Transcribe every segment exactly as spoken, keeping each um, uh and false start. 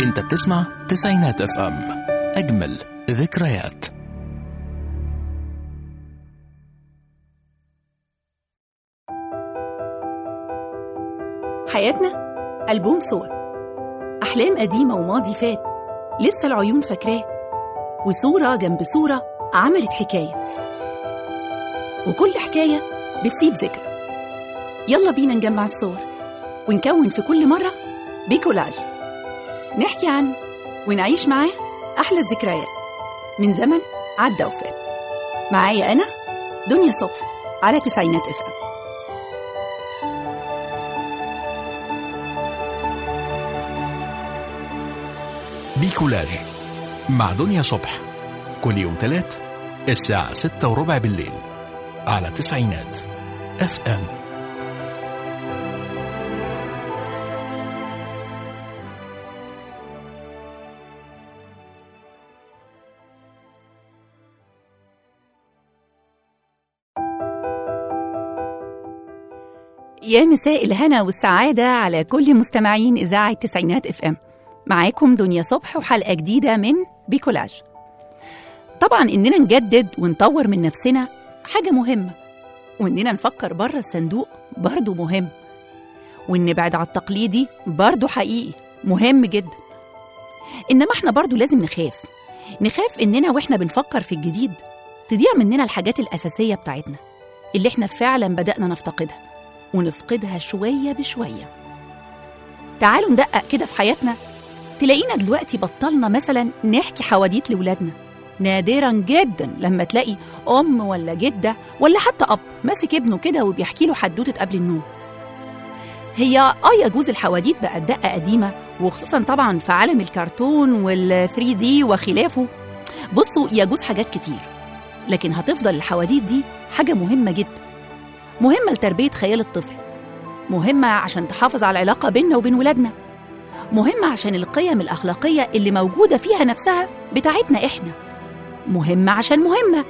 انت بتسمع تسعينات اف ام، اجمل ذكريات. حياتنا ألبوم صور، أحلام قديمة وماضي فات لسه العيون فاكراه، وصورة جنب صورة عملت حكاية، وكل حكاية بتسيب ذكرى. يلا بينا نجمع الصور ونكون في كل مرة بكولاج، نحكي عنه ونعيش معاه أحلى الذكريات من زمن عدى وفات. معايا أنا دنيا صبح على تسعينات اف ام. بيكولاج مع دنيا صبح، كل يوم تلات الساعة ستة وربع بالليل على تسعينات اف ام. يا مساء الهنا والسعادة على كل مستمعين إذاعة تسعينات اف ام. معاكم دنيا صبح وحلقة جديدة من بيكولاج. طبعا إننا نجدد ونطور من نفسنا حاجة مهمة، وإننا نفكر بره الصندوق برضو مهم، وإن نبعد على التقليدي برضو حقيقي مهم جدا. إنما إحنا برضو لازم نخاف نخاف إننا وإحنا بنفكر في الجديد تضيع مننا الحاجات الأساسية بتاعتنا اللي إحنا فعلا بدأنا نفتقدها، ونفقدها شوية بشوية. تعالوا ندقق كده في حياتنا، تلاقينا دلوقتي بطلنا مثلا نحكي حواديت لولادنا. نادرا جدا لما تلاقي أم ولا جدة ولا حتى أب ماسك ابنه كده وبيحكي له حدوتة قبل النوم. هي آه يجوز الحواديت بقت دقة قديمة، وخصوصا طبعا في عالم الكرتون والثري دي وخلافه. بصوا يجوز حاجات كتير، لكن هتفضل الحواديت دي حاجة مهمة جدا، مهمة لتربية خيال الطفل، مهمة عشان تحافظ على العلاقة بيننا وبين ولادنا، مهمة عشان القيم الأخلاقية اللي موجودة فيها نفسها بتاعتنا إحنا، مهمة عشان مهمة.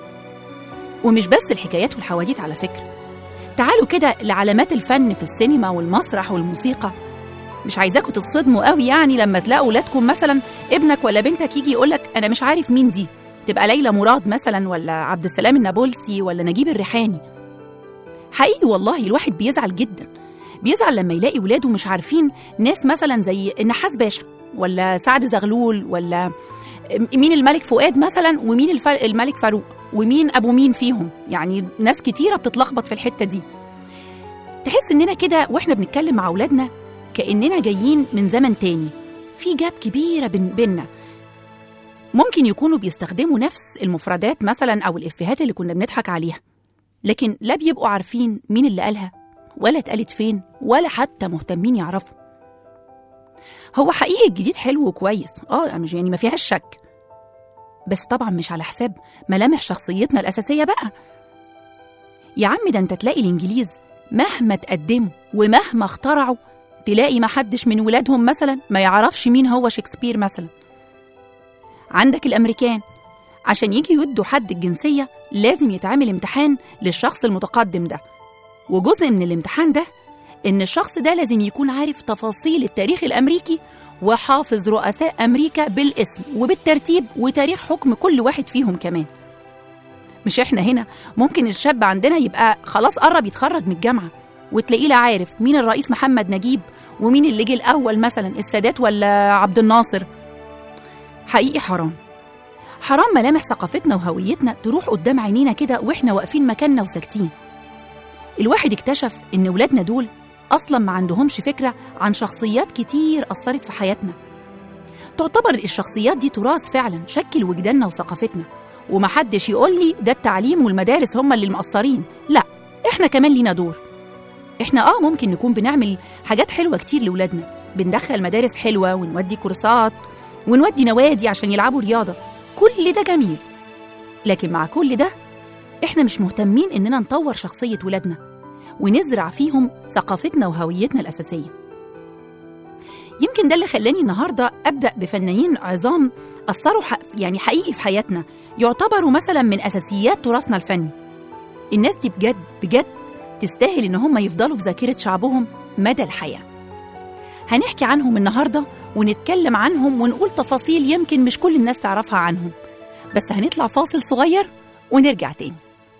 ومش بس الحكايات والحواديت على فكرة، تعالوا كده لعلامات الفن في السينما والمسرح والموسيقى. مش عايزاكم تتصدموا قوي يعني لما تلاقوا ولادكم مثلا ابنك ولا بنتك يجي يقولك أنا مش عارف مين دي، تبقى ليلى مراد مثلا ولا عبد السلام النابلسي ولا نجيب الريحاني. حقيقي والله الواحد بيزعل جدا، بيزعل لما يلاقي ولاده مش عارفين ناس مثلا زي النحاس باشا ولا سعد زغلول، ولا مين الملك فؤاد مثلا ومين الف... الملك فاروق ومين أبو مين فيهم. يعني ناس كتيرة بتتلخبط في الحتة دي. تحس إننا كده وإحنا بنتكلم مع أولادنا كأننا جايين من زمن تاني، في جاب كبيرة بين بيننا. ممكن يكونوا بيستخدموا نفس المفردات مثلا أو الإفيهات اللي كنا بنضحك عليها، لكن لا بيبقوا عارفين مين اللي قالها ولا اتقالت فين ولا حتى مهتمين يعرفوا. هو حقيقي الجديد حلو وكويس، اه مش يعني ما فيهاش شك، بس طبعا مش على حساب ملامح شخصيتنا الأساسية بقى. يا عم ده انت تلاقي الإنجليز مهما تقدموا ومهما اخترعوا تلاقي ما حدش من ولادهم مثلا ما يعرفش مين هو شكسبير مثلا. عندك الأمريكان عشان يجي يدوا حد الجنسية لازم يتعمل امتحان للشخص المتقدم ده، وجزء من الامتحان ده إن الشخص ده لازم يكون عارف تفاصيل التاريخ الأمريكي وحافظ رؤساء أمريكا بالاسم وبالترتيب وتاريخ حكم كل واحد فيهم كمان. مش إحنا هنا ممكن الشاب عندنا يبقى خلاص قرب يتخرج من الجامعة وتلاقيه لا عارف مين الرئيس محمد نجيب ومين اللي جه الأول مثلا السادات ولا عبد الناصر. حقيقي حرام حرام ملامح ثقافتنا وهويتنا تروح قدام عينينا كده وإحنا واقفين مكاننا وساكتين. الواحد اكتشف إن ولادنا دول أصلاً ما عندهمش فكرة عن شخصيات كتير أثرت في حياتنا. تعتبر الشخصيات دي تراث فعلاً شكل وجداننا وثقافتنا، ومحدش يقول لي ده التعليم والمدارس هم اللي المقصرين. لا، إحنا كمان لينا دور. إحنا آه ممكن نكون بنعمل حاجات حلوة كتير لولادنا، بندخل مدارس حلوة ونودي كورسات ونودي نوادي عشان يلعبوا رياضة، كل ده جميل. لكن مع كل ده إحنا مش مهتمين إننا نطور شخصية ولادنا ونزرع فيهم ثقافتنا وهويتنا الأساسية. يمكن ده اللي خلاني النهاردة أبدأ بفنانين عظام أثروا يعني حقيقي في حياتنا، يعتبروا مثلا من أساسيات تراثنا الفني. الناس دي بجد بجد تستاهل إن هم يفضلوا في ذاكرة شعبهم مدى الحياة. هنحكي عنهم النهاردة ونتكلم عنهم ونقول تفاصيل يمكن مش كل الناس تعرفها عنهم. بس هنطلع فاصل صغير ونرجع تاني.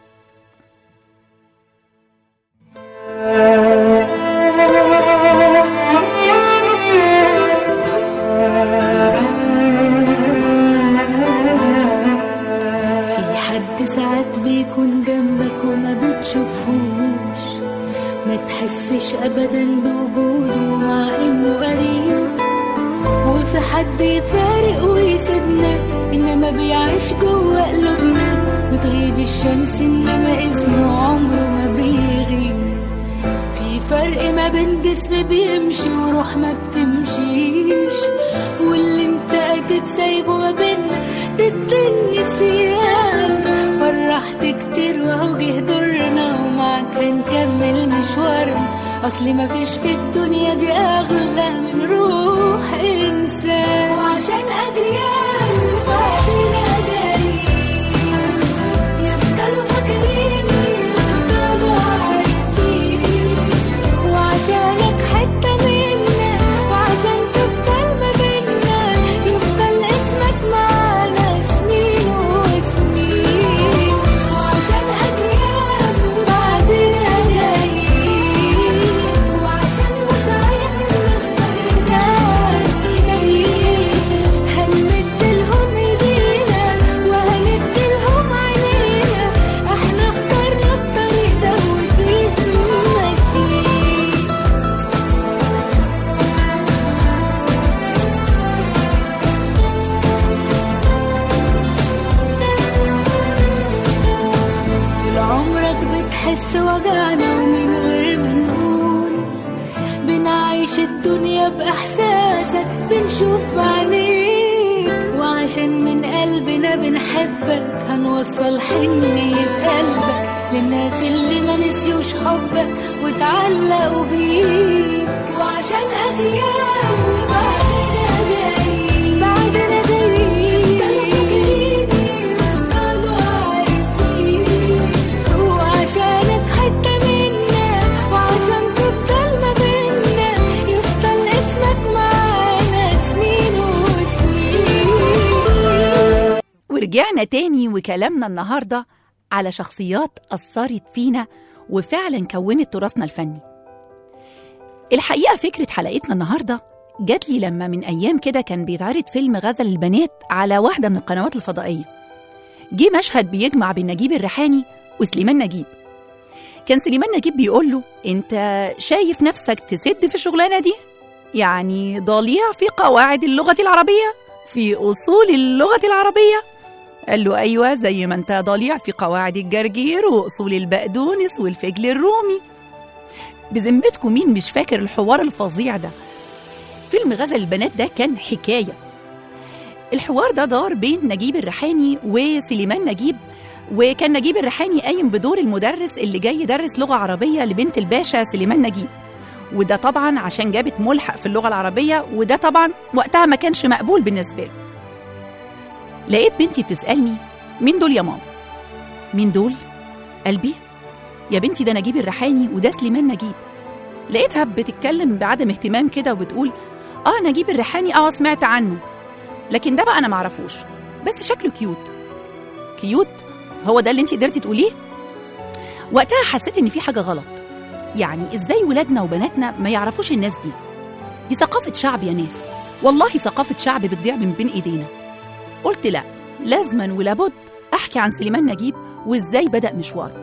في حد ساعات بيكون جنبك وما بتشوفهوش، ما تحسش أبدا بوجوده مع إنه قريب، وفي حد يفارق ويسيبنا إنما بيعيش جوا قلوبنا، بتغيب الشمس إنما اسمه عمره ما بيغيب. في فرق ما بين جسم بيمشي وروح ما بتمشيش، واللي انت أكيد سايبه ما بينا ضد النسيان. فرحت كتير وهو جه دورنا ومعاك هنكمل مشوارنا، أصلي مفيش في الدنيا دي أغلى من روح إنسان. وعشان أجيال بعدين أجارين يفضلوا فاكرين يفضلوا عارفين، وعشانك حتة منا وعشان تفضل ما بينا يفضل اسمك معانا سنين وسنين. وعشان أجيال بعدين أجارين وعشان مش عايزين نخسر ناس جايين، هنمدلهم ايدينا وهندلهم عينينا، احنا اخترنا الطريق ده وفيه ماشيين. طول عمرك بتحس وجعنا ومن غير ما نقول، بنعيش الدنيا بإحساسك بنشوف بعينيك، وعشان من قلبنا بنحبك هنوصل حنية قلبك للناس اللي ما نسيوش حبك وتعلقوا بيك. وعشان أجيال بعدنا جايين بعدنا جايين يفضلوا عارفين، وعشانك حتة منا وعشان تفضل ما بينا يفضل اسمك معانا سنين وسنين. ورجعنا تاني وكلامنا النهاردة على شخصيات أثرت فينا وفعلا كونت تراثنا الفني. الحقيقة فكرة حلقتنا النهاردة جات لي لما من أيام كده كان بيتعرض فيلم غزل البنات على واحدة من القنوات الفضائية. جه مشهد بيجمع بين نجيب الريحاني وسليمان نجيب. كان سليمان نجيب بيقول له: أنت شايف نفسك تسد في الشغلانة دي؟ يعني ضليع في قواعد اللغة العربية، في أصول اللغة العربية؟ قال له: أيوة، زي ما أنت ضليع في قواعد الجرجير وأصول البقدونس والفجل الرومي. بذمتكم مين مش فاكر الحوار الفظيع ده؟ فيلم غزل البنات ده كان حكاية. الحوار ده دار بين نجيب الريحاني وسليمان نجيب، وكان نجيب الريحاني قايم بدور المدرس اللي جاي يدرس لغة عربية لبنت الباشا سليمان نجيب، وده طبعا عشان جابت ملحق في اللغة العربية، وده طبعا وقتها ما كانش مقبول بالنسبة له. لقيت بنتي بتسألني: مين دول يا ماما؟ مين دول؟ قلبي يا بنتي ده نجيب الريحاني وده سليمان نجيب. لقيتها بتتكلم بعدم اهتمام كده وبتقول: اه نجيب الريحاني اه سمعت عنه، لكن ده بقى انا معرفوش، بس شكله كيوت. كيوت؟ هو ده اللي انت قدرتي تقوليه؟ وقتها حسيت ان في حاجة غلط. يعني ازاي ولادنا وبناتنا ما يعرفوش الناس دي؟ دي ثقافة شعب يا ناس، والله ثقافة شعب بتضيع من بين ايدينا. قلت لا، لازما ولابد احكي عن سليمان نجيب وازاي بدأ مشواره.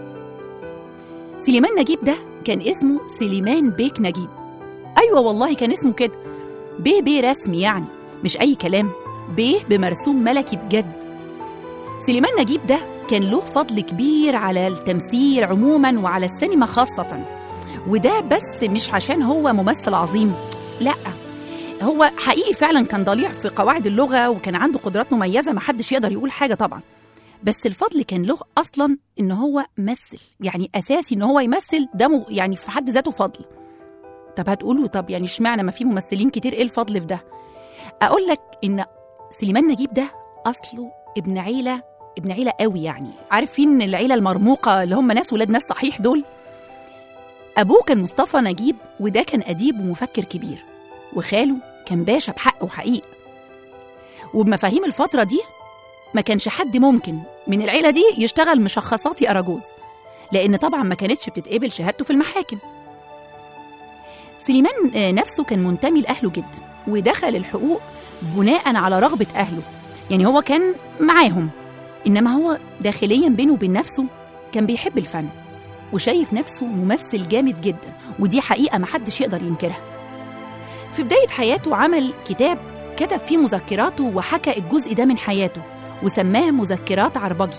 سليمان نجيب ده كان اسمه سليمان بيك نجيب. ايوه والله كان اسمه كده، بيه بيه رسمي يعني، مش اي كلام، بيه بمرسوم ملكي بجد. سليمان نجيب ده كان له فضل كبير على التمثيل عموما وعلى السينما خاصة، وده بس مش عشان هو ممثل عظيم، لا، هو حقيقي فعلا كان ضليع في قواعد اللغة وكان عنده قدرات مميزة محدش يقدر يقول حاجة طبعا، بس الفضل كان له أصلا إن هو مثل، يعني أساسي إن هو يمثل، ده يعني في حد ذاته فضل. طب هتقولوا طب يعني اشمعنى ما في ممثلين كتير، إيه الفضل في ده؟ أقول لك إن سليمان نجيب ده أصله ابن عيلة ابن عيلة قوي، يعني عارفين العيلة المرموقة اللي هم ناس ولاد ناس صحيح دول؟ أبوه كان مصطفى نجيب، وده كان أديب ومفكر كبير. وخاله كان باشا بحق وحقيقة. وبمفاهيم الفترة دي ما كانش حد ممكن من العيلة دي يشتغل مشخصاتي أراجوز، لأن طبعا ما كانتش بتتقبل شهادته في المحاكم. سليمان نفسه كان منتمي لأهله جدا، ودخل الحقوق بناء على رغبة أهله، يعني هو كان معاهم، إنما هو داخليا بينه وبين نفسه كان بيحب الفن وشايف نفسه ممثل جامد جدا، ودي حقيقة محدش يقدر ينكرها. في بداية حياته عمل كتاب كتب فيه مذكراته وحكى الجزء ده من حياته وسماه مذكرات عربجي.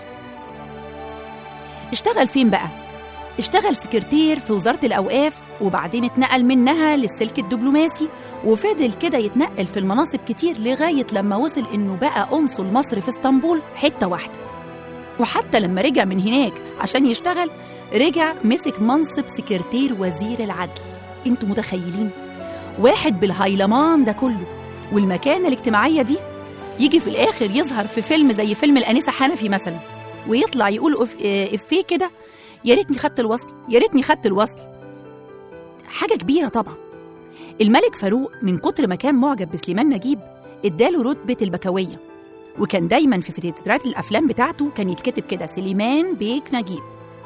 اشتغل فين بقى؟ اشتغل سكرتير في وزارة الأوقاف، وبعدين اتنقل منها للسلك الدبلوماسي، وفضل كده يتنقل في المناصب كتير لغاية لما وصل إنه بقى قنصل مصر في اسطنبول حتة واحدة. وحتى لما رجع من هناك عشان يشتغل رجع مسك منصب سكرتير وزير العدل. انتوا متخيلين؟ واحد بالهيلمان ده كله والمكانة الاجتماعية دي يجي في الآخر يظهر في فيلم زي فيلم الأنسة حنفي مثلا، ويطلع يقول إفيه كده: يا ريتني خدت الوصل، يا ريتني خدت الوصل. حاجة كبيرة طبعا. الملك فاروق من كتر ما كان معجب بسليمان نجيب اداله رتبة البكوية، وكان دايما في تترات الأفلام بتاعته كان يتكتب كده سليمان بيك نجيب.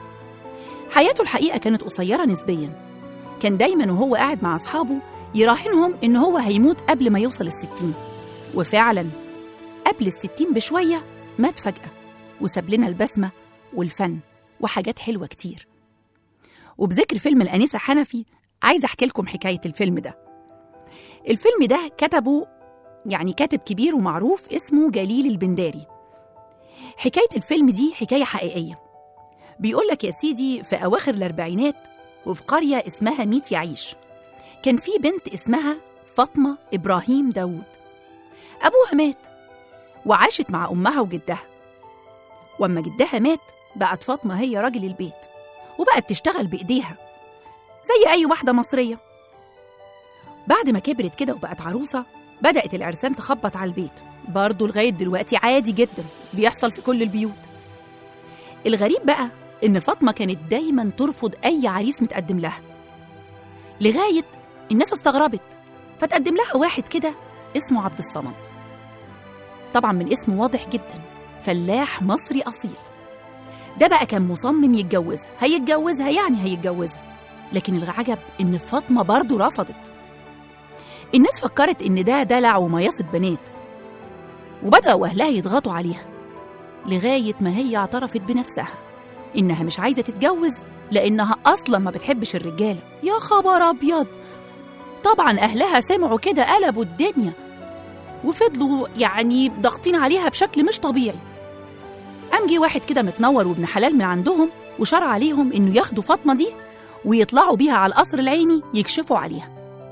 حياته الحقيقة كانت قصيرة نسبيا، كان دايما وهو قاعد مع أصحابه يراهنهم إن هو هيموت قبل ما يوصل الستين، وفعلا قبل الستين بشوية مات فجأة وساب لنا البسمة والفن وحاجات حلوة كتير. وبذكر فيلم الأنسة حنفي عايزة أحكي لكم حكاية الفيلم ده. الفيلم ده كتبه يعني كاتب كبير ومعروف اسمه جليل البنداري. حكاية الفيلم دي حكاية حقيقية. بيقول لك يا سيدي في أواخر الأربعينات وفي قرية اسمها ميت يعيش كان في بنت اسمها فاطمة إبراهيم داود. أبوها مات وعاشت مع أمها وجدها، وأما جدها مات بقت فاطمة هي راجل البيت وبقت تشتغل بإيديها زي أي واحدة مصرية. بعد ما كبرت كده وبقت عروسة بدأت العرسان تخبط على البيت، برضو لغاية دلوقتي عادي جدا بيحصل في كل البيوت. الغريب بقى إن فاطمة كانت دايما ترفض أي عريس متقدم لها، لغاية الناس استغربت فتقدم لها واحد كده اسمه عبد الصمد. طبعا من اسمه واضح جدا فلاح مصري أصيل. ده بقى كان مصمم يتجوزها، هيتجوزها يعني هيتجوزها، لكن العجب إن فاطمة برضو رفضت. الناس فكرت إن ده دلع ومياصة بنات، وبدأوا أهلها يضغطوا عليها لغاية ما هي اعترفت بنفسها إنها مش عايزة تتجوز لأنها أصلا ما بتحبش الرجالة. يا خبر أبيض! طبعا أهلها سمعوا كده قلبوا الدنيا وفضلوا يعني ضاغطين عليها بشكل مش طبيعي. قام جه واحد كده متنور وابن حلال من عندهم وشرع عليهم إنه ياخدوا فاطمة دي ويطلعوا بيها على القصر العيني يكشفوا عليها.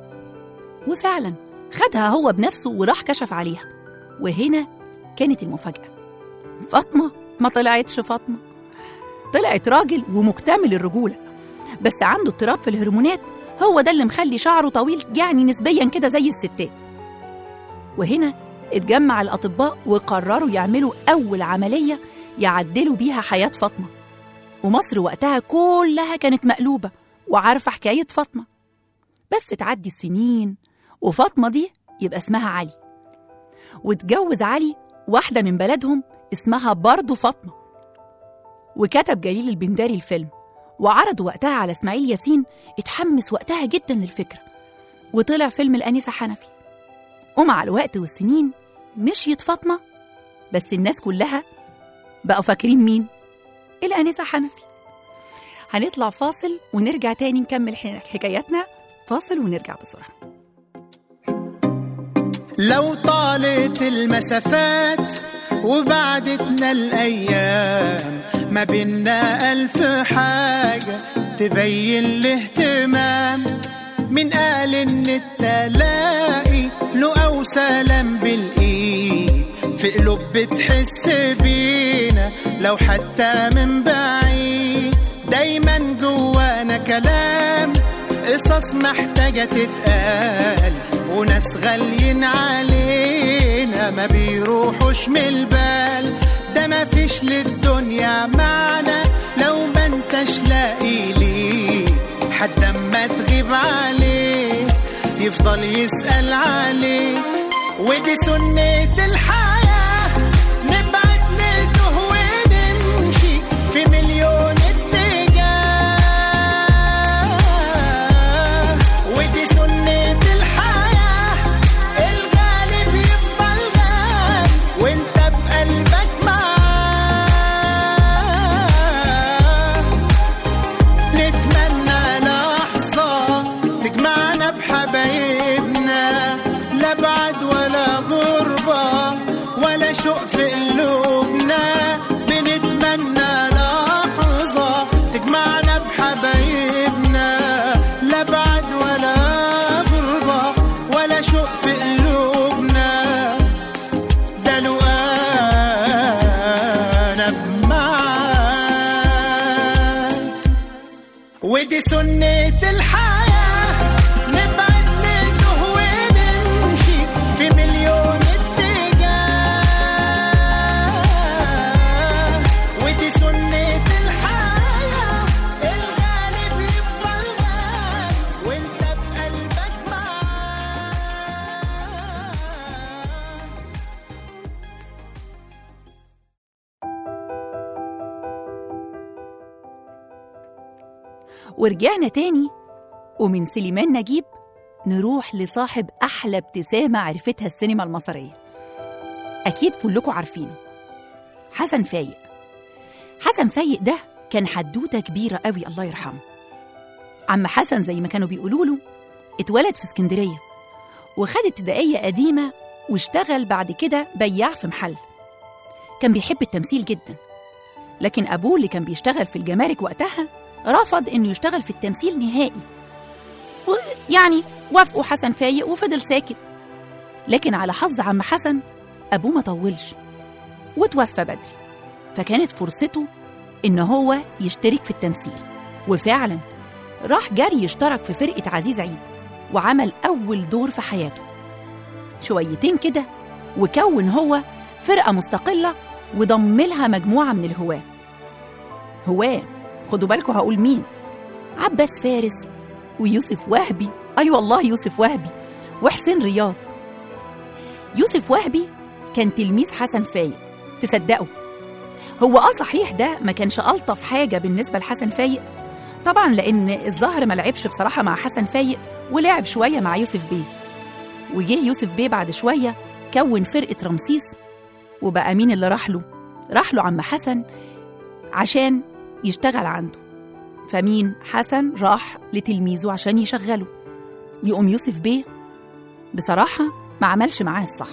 وفعلا خدها هو بنفسه وراح كشف عليها. وهنا كانت المفاجأة، فاطمة ما طلعتش فاطمة، طلعت راجل ومكتمل الرجولة، بس عنده اضطراب في الهرمونات هو ده اللي مخلي شعره طويل يعني نسبيا كده زي الستات. وهنا اتجمع الأطباء وقرروا يعملوا أول عملية يعدلوا بيها حياة فاطمة. ومصر وقتها كلها كانت مقلوبة وعارفة حكاية فاطمة. بس تعدي السنين وفاطمة دي يبقى اسمها علي، واتجوز علي واحدة من بلدهم اسمها برضو فاطمة. وكتب جليل البنداري الفيلم وعرض وقتها على إسماعيل ياسين، اتحمس وقتها جدا للفكرة وطلع فيلم الأنسة حنفي. ومع الوقت والسنين مشيت فاطمة، بس الناس كلها بقوا فاكرين مين؟ الأنسة حنفي. هنطلع فاصل ونرجع تاني نكمل حكاياتنا. فاصل ونرجع بسرعة. لو طالت المسافات وبعدتنا الأيام ما بينا ألف حاجة تبين الاهتمام، من قال إن التلاقي له أو سلام بالإيد في قلوب بتحس بينا لو حتى من بعيد. دايما جوانا كلام قصص محتاجة تتقال، وناس غاليين علينا ما بيروحوش من البال. ده ما فيش للدنيا معنى لو ما انتش لاقي ليه حد اما تغيب عليه يفضل يسأل عليك. ودي سنة الحياة، نبعد نتوه ونمشي في مليون اتجاه. ودي سنة الحياة، الغالب يفضل غالب وانت بقلبك معاه. نتمنى لحظة تجمعنا بحبايبنا، لا بعد ولا غربة ولا شوق في قلوبنا. بنتمنى لحظة تجمعنا بحبايبنا، لا بعد ولا غربة ولا شوق في قلوبنا. ده لو أنا بمعاك. ودي سنة الحياة، نبعد نتوه ونمشي في مليون اتجاه. ودي سنة الحياة، الغالب يفضل غالب وانت بقلبك معاه. ورجعنا تاني، ومن سليمان نجيب نروح لصاحب أحلى ابتسامة عرفتها السينما المصرية، أكيد كلكم عارفينه، حسن فايق. حسن فايق ده كان حدوتة كبيرة قوي، الله يرحمه. عم حسن زي ما كانوا بيقولوا له اتولد في اسكندرية، وخد ابتدائية قديمة، واشتغل بعد كده بياع في محل. كان بيحب التمثيل جدا، لكن أبوه اللي كان بيشتغل في الجمارك وقتها رفض إنه يشتغل في التمثيل نهائي. يعني وافقوا حسن فايق وفضل ساكت. لكن على حظ عم حسن أبوه ما طولش وتوفى بدري، فكانت فرصته إن هو يشترك في التمثيل. وفعلا راح جري يشترك في فرقة عزيز عيد، وعمل أول دور في حياته. شويتين كده وكون هو فرقة مستقلة وضم لها مجموعة من الهواة. هواة، خدوا بالكم هقول مين: عباس فارس ويوسف وهبي. أي والله يوسف وهبي وحسين رياض. يوسف وهبي كان تلميذ حسن فايق، تصدقوا؟ هو آه صحيح ده ما كانش ألطف حاجة بالنسبة لحسن فايق طبعا، لأن الظاهر ما لعبش بصراحة مع حسن فايق، ولعب شوية مع يوسف بيه. وجه يوسف بيه بعد شوية كون فرقة رمسيس، وبقى مين اللي راح له؟ راح له عم حسن عشان يشتغل عنده. فمين؟ حسن راح لتلميذه عشان يشغله. يقوم يوسف بيه بصراحة ما عملش معاه الصح،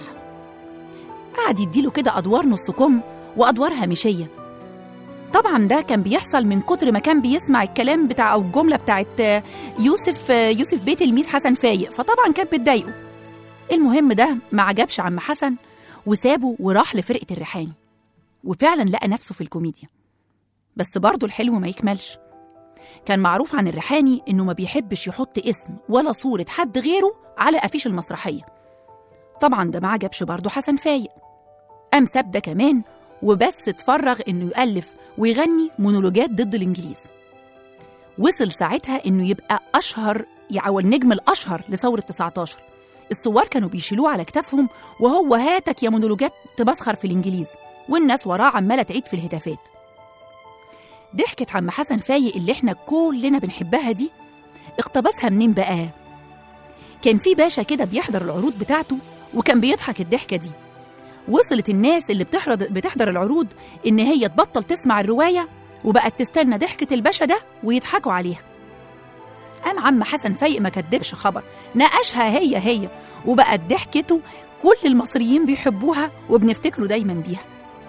قعد يديله كده أدوار نص كم وأدوار هامشية. طبعا ده كان بيحصل من كتر ما كان بيسمع الكلام بتاع أو الجملة بتاعت يوسف يوسف بيه تلميذ حسن فايق، فطبعا كانت بتضايقه. المهم ده ما عجبش عم حسن وسابه وراح لفرقة الريحاني، وفعلا لقى نفسه في الكوميديا. بس برضه الحلو ما يكملش. كان معروف عن الريحاني إنه ما بيحبش يحط اسم ولا صورة حد غيره على أفيش المسرحية. طبعا ده ما عجبش برضه حسن فايق، قام ساب ده كمان وبس اتفرغ إنه يألف ويغني مونولوجات ضد الإنجليز. وصل ساعتها إنه يبقى أشهر أو النجم الأشهر لثورة تسعتاشر. الثوار كانوا بيشيلوه على كتافهم وهو هاتك يا مونولوجات تبسخر في الإنجليز، والناس وراه عمالة تعيد في الهتافات. ضحكة عم حسن فايق اللي احنا كلنا بنحبها دي اقتبسها منين بقى؟ كان في باشا كده بيحضر العروض بتاعته وكان بيضحك الضحكة دي. وصلت الناس اللي بتحضر بتحضر العروض إن هي تبطل تسمع الرواية وبقت تستنى ضحكة الباشا ده ويضحكوا عليها. قام عم حسن فايق ما كدبش خبر، ناقشها هي هي، وبقت ضحكته كل المصريين بيحبوها وبنفتكره دايما بيها.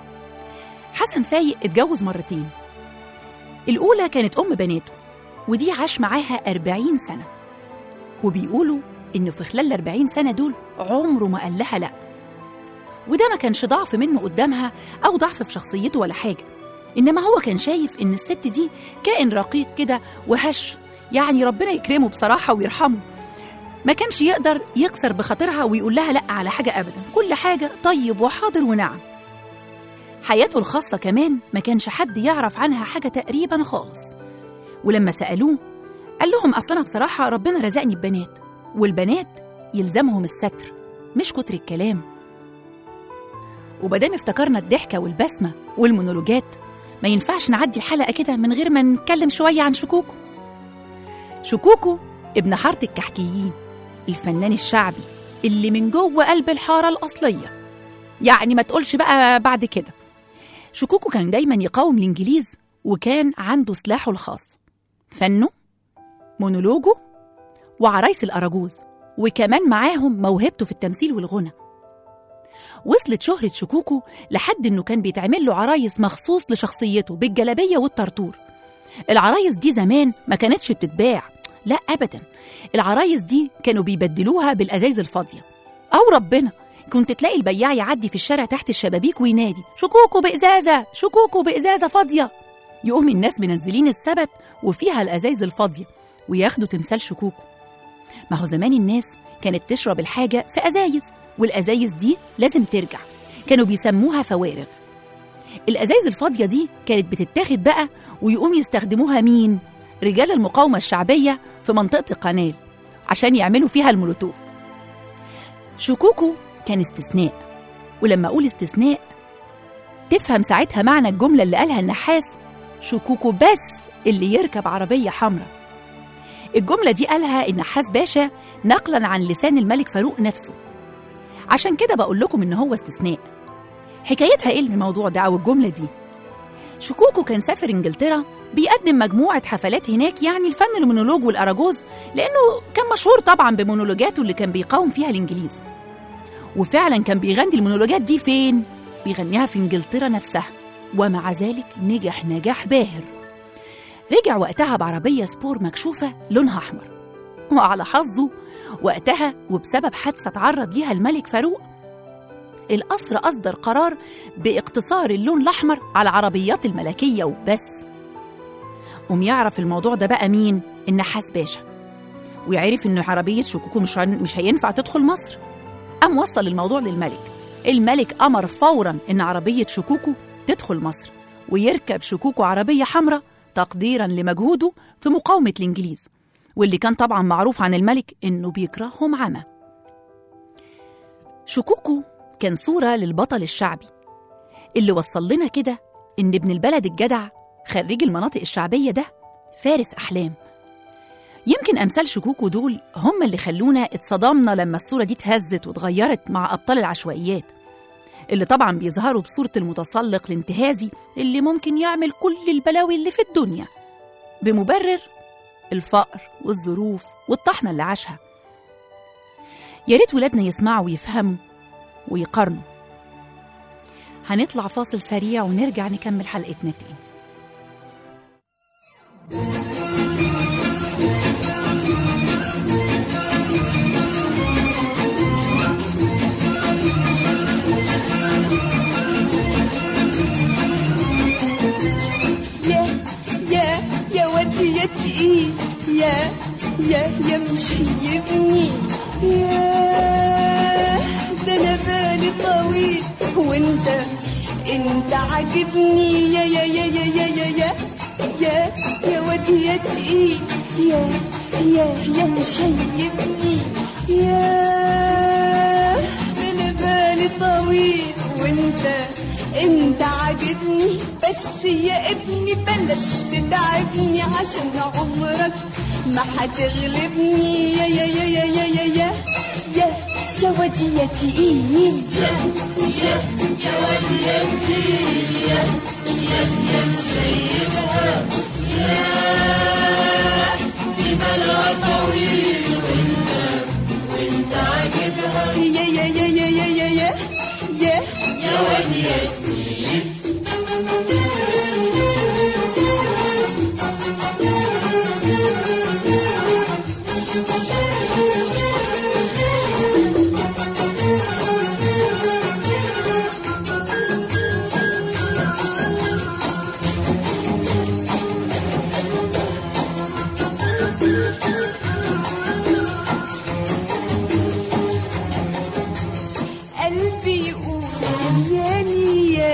حسن فايق اتجوز مرتين، الأولى كانت أم بناته، ودي عاش معاها أربعين سنة، وبيقولوا إنه في خلال الأربعين سنة دول عمره ما قال لها لأ. وده ما كانش ضعف منه قدامها أو ضعف في شخصيته ولا حاجة، إنما هو كان شايف إن الست دي كائن رقيق كده وهش، يعني ربنا يكرمه بصراحة ويرحمه. ما كانش يقدر يكسر بخاطرها ويقول لها لأ على حاجة أبدا، كل حاجة طيب وحاضر ونعم. حياته الخاصة كمان ما كانش حد يعرف عنها حاجة تقريبا خالص. ولما سألوه قال لهم أصلا بصراحة ربنا رزقني ببنات والبنات يلزمهم الستر مش كتر الكلام. ومادام افتكرنا الضحكة والبسمة والمونولوجات، ما ينفعش نعدي الحلقة كده من غير ما نتكلم شوية عن شكوكو. شكوكو ابن حارة الكحكيين، الفنان الشعبي اللي من جوه قلب الحارة الأصلية، يعني ما تقولش بقى بعد كده. شكوكو كان دايما يقاوم الإنجليز، وكان عنده سلاحه الخاص، فنه، مونولوجه، وعرايس الأراجوز، وكمان معاهم موهبته في التمثيل والغنى. وصلت شهرة شكوكو لحد إنه كان بيتعمل له عرايس مخصوص لشخصيته بالجلابية والطرطور. العرايس دي زمان ما كانتش بتتباع، لا أبدا، العرايس دي كانوا بيبدلوها بالأزايز الفاضية. أو ربنا كنت تلاقي البياع يعدي في الشارع تحت الشبابيك وينادي شكوكو بإزازة، شكوكو بإزازة فاضية، يقوم الناس منزلين السبت وفيها الأزايز الفاضية وياخدوا تمثال شكوكو. ما هو زمان الناس كانت تشرب الحاجة في أزايز، والأزايز دي لازم ترجع، كانوا بيسموها فوارغ. الأزايز الفاضية دي كانت بتتاخد بقى ويقوم يستخدموها مين؟ رجال المقاومة الشعبية في منطقة القنال عشان يعملوا فيها المولوتوف. شكوكو كان استثناء، ولما أقول استثناء تفهم ساعتها معنى الجملة اللي قالها النحاس: شكوكو بس اللي يركب عربية حمراء. الجملة دي قالها النحاس باشا نقلا عن لسان الملك فاروق نفسه، عشان كده بقول لكم إن هو استثناء. حكايتها إيه الموضوع ده أو الجملة دي؟ شكوكو كان سافر إنجلترا بيقدم مجموعة حفلات هناك، يعني الفن المونولوج والأراجوز، لأنه كان مشهور طبعا بمونولوجاته اللي كان بيقاوم فيها الإنجليز. وفعلا كان بيغني المونولوجات دي فين؟ بيغنيها في إنجلترا نفسها، ومع ذلك نجح نجاح باهر. رجع وقتها بعربية سبور مكشوفة لونها أحمر، وعلى حظه وقتها وبسبب حادثة تعرض ليها الملك فاروق، القصر أصدر قرار باقتصار اللون الأحمر على عربيات الملكية وبس. قوم يعرف الموضوع ده بقى مين؟ النحاس باشا، ويعرف إنه عربية شكوكو مش مش هينفع تدخل مصر. قام وصل الموضوع للملك. الملك أمر فوراً إن عربية شكوكو تدخل مصر، ويركب شكوكو عربية حمراء تقديراً لمجهوده في مقاومة الإنجليز، واللي كان طبعاً معروف عن الملك إنه بيكرههم عمى. شكوكو كان صورة للبطل الشعبي اللي وصل لنا كده إن ابن البلد الجدع خريج المناطق الشعبية ده فارس أحلام. يمكن أمثال شكوكو دول هم اللي خلونا اتصدمنا لما الصورة دي اتهزت واتغيرت مع أبطال العشوائيات، اللي طبعاً بيظهروا بصورة المتسلق الانتهازي اللي ممكن يعمل كل البلاوي اللي في الدنيا بمبرر الفقر والظروف والطحنة اللي عاشها. يا ريت ولادنا يسمعوا ويفهموا ويقارنوا. هنطلع فاصل سريع ونرجع نكمل حلقتنا تاني. يا يا ودي يا تقيل، يا يا يا مش هيبني، يا ده انا بالي طويل وانت انت عاجبني، يا يا يا يا يا يا يا يا يا ودي يا تقيل، يا يا يا مش هيبني، يا ده انا بالي طويل وانت انت عاجبني، بس يا ابني بلاش تتعبني عشان عمرك ما هتغلبني، يا يا يا يا يا يا يا يا يا ودي يا تقيل، يا يا يا ودي يا تقيل، يا يا يا سيدها، يا دي بالها طويل وانت وانت عاجبها، يا يا يا يا يا يا يا يا يا ودي يا تقيل. قلبي يقول يا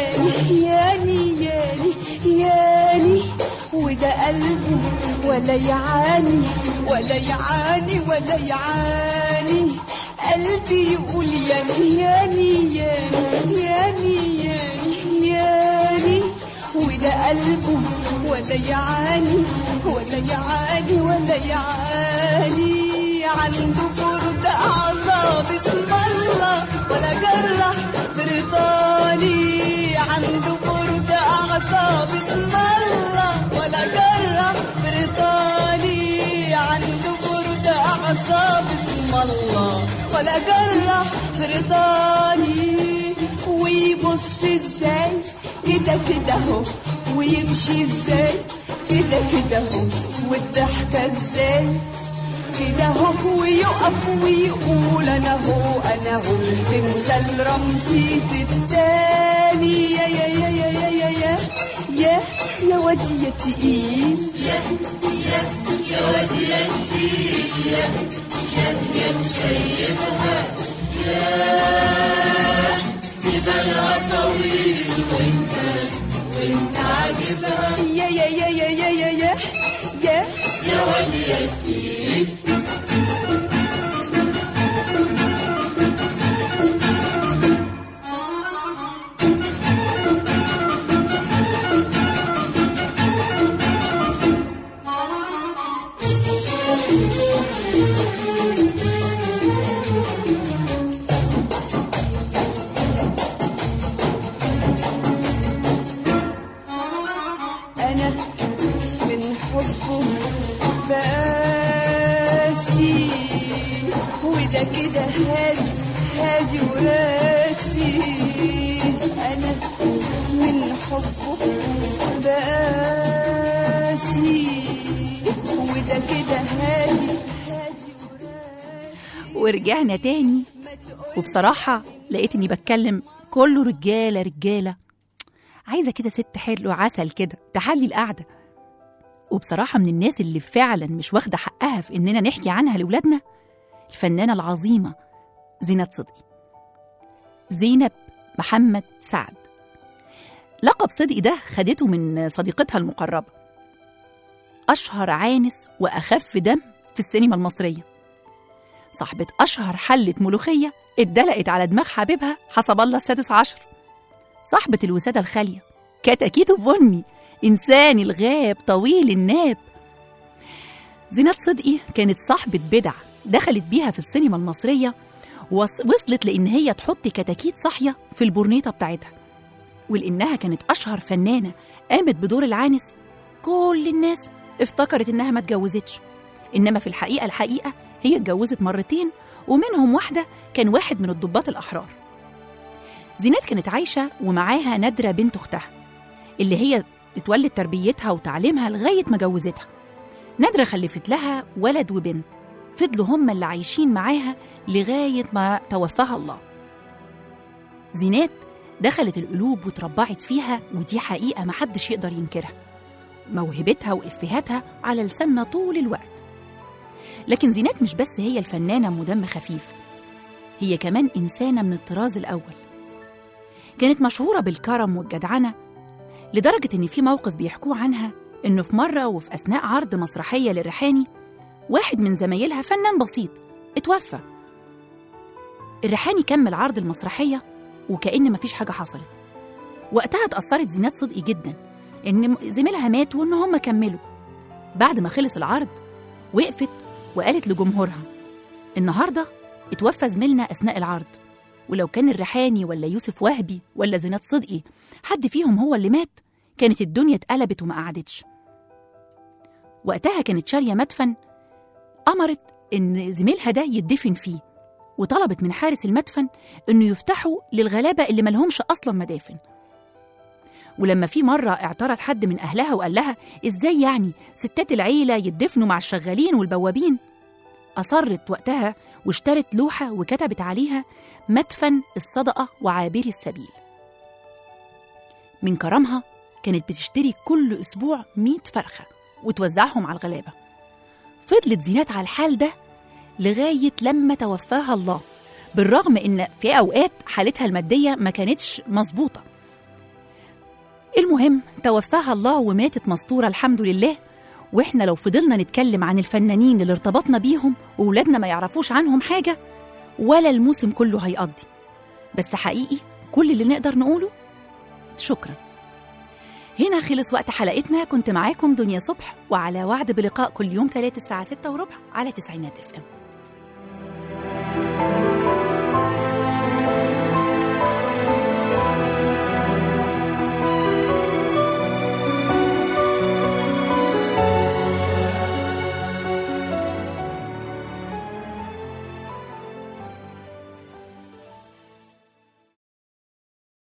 ولا يعاني ولا يعاني ولا يعاني قلبي يقول ياني ياني ياني ياني ياني ياني وده قلبه ولا يعاني ولا يعاني ولا يعاني عنده برد أعصاب اسم الله ولا جرح بريطاني عنده برد أعصاب اسم الله ولا جرح بريطاني عنده برد أعصاب اسم الله ولا جرح بريطاني ويبص ازاي كده كده اهو ويمشي ازاي كده كده اهو والضحكة ازاي كده اهو ويقف ويقول انا هو انا هو تمثال رمسيس التاني يا يا يا يا يا يا يا يا يا وادي يا تقيل يا يا يا وادي يا تقيل يا يا يا شايفها يا ببالها طويل وانت وانت عاجبها يا يا يا يا يا يا يا يا يا وادي يا تقيل وده كده هادي هادي وراسي انا من حبه بقاسي وده كده هادي هادي وراسي. ورجعنا تاني، وبصراحة لقيت اني بتكلم كله رجالة رجالة، عايزة كده ست حلو عسل كده تحلي القعدة. وبصراحة من الناس اللي فعلا مش واخدة حقها في إننا نحكي عنها لولادنا الفنانة العظيمة زينات صدقي، زينب محمد سعد. لقب صدقي ده خدته من صديقتها المقربة، أشهر عانس وأخف دم في السينما المصرية، صاحبة أشهر حلة ملوخية اتدلقت على دماغ حبيبها حسب الله السادس عشر، صاحبة الوسادة الخالية، كتاكيته بني، إنسان الغاب طويل الناب. زينات صدقي كانت صاحبة بدع دخلت بيها في السينما المصرية، وصلت لإن هي تحط كتاكيت صاحية في البورنيطة بتاعتها. ولإنها كانت أشهر فنانة قامت بدور العانس، كل الناس افتكرت إنها ما اتجوزتش، إنما في الحقيقة الحقيقة هي اتجوزت مرتين، ومنهم واحدة كان واحد من الضباط الأحرار. زينات كانت عايشة ومعاها نادرة بنت أختها اللي هي اتولد تربيتها وتعليمها لغاية ما جوزتها. نادرة خلفت لها ولد وبنت، فضلوا هم اللي عايشين معاها لغاية ما توفاها الله. زينات دخلت القلوب وتربعت فيها، ودي حقيقة محدش يقدر ينكرها، موهبتها وإفهاتها على لساننا طول الوقت. لكن زينات مش بس هي الفنانة مدم خفيف، هي كمان إنسانة من الطراز الأول. كانت مشهورة بالكرم والجدعنة، لدرجة إن في موقف بيحكوه عنها إنه في مرة وفي أثناء عرض مسرحية للريحاني، واحد من زمايلها فنان بسيط اتوفى. الريحاني كمل عرض المسرحية وكأن مفيش حاجة حصلت. وقتها اتأثرت زينات صدقي جدا إن زميلها مات وإن هم كملوا. بعد ما خلص العرض وقفت وقالت لجمهورها: النهاردة اتوفى زميلنا أثناء العرض، ولو كان الريحاني ولا يوسف وهبي ولا زينات صدقي حد فيهم هو اللي مات، كانت الدنيا اتقلبت وما قعدتش. وقتها كانت شارية مدفن، أمرت إن زميلها ده يدفن فيه، وطلبت من حارس المدفن إنه يفتحوا للغلابة اللي ملهمش أصلا مدافن. ولما في مرة اعترض حد من أهلها وقال لها: إزاي يعني ستات العيلة يدفنوا مع الشغالين والبوابين؟ أصرت وقتها واشترت لوحة وكتبت عليها: مدفن الصدقة وعابري السبيل. من كرمها كانت بتشتري كل أسبوع مئة فرخة وتوزعهم على الغلابة. فضلت زينات على الحال ده لغاية لما توفاها الله، بالرغم إن في أوقات حالتها المادية ما كانتش مظبوطة. المهم توفاها الله وماتت مستورة الحمد لله، وإحنا لو فضلنا نتكلم عن الفنانين اللي ارتبطنا بيهم وولادنا ما يعرفوش عنهم حاجة ولا الموسم كله هيقضي. بس حقيقي كل اللي نقدر نقوله شكرا. هنا خلص وقت حلقتنا. كنت معاكم دنيا صبح، وعلى وعد بلقاء كل يوم ثلاثة الساعة ستة وربع على تسعينات اف ام.